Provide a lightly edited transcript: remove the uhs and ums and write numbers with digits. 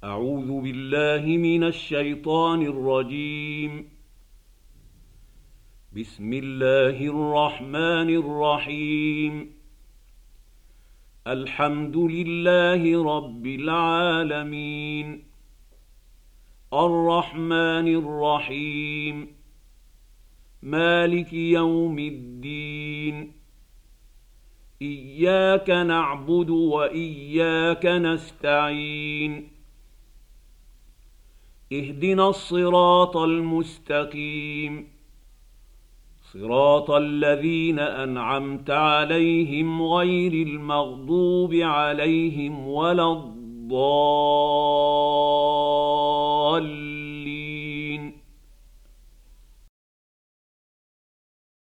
أعوذ بالله من الشيطان الرجيم. بسم الله الرحمن الرحيم. الحمد لله رب العالمين، الرحمن الرحيم، مالك يوم الدين، إياك نعبد وإياك نستعين، اهدنا الصراط المستقيم، صراط الذين أنعمت عليهم غير المغضوب عليهم ولا الضالين.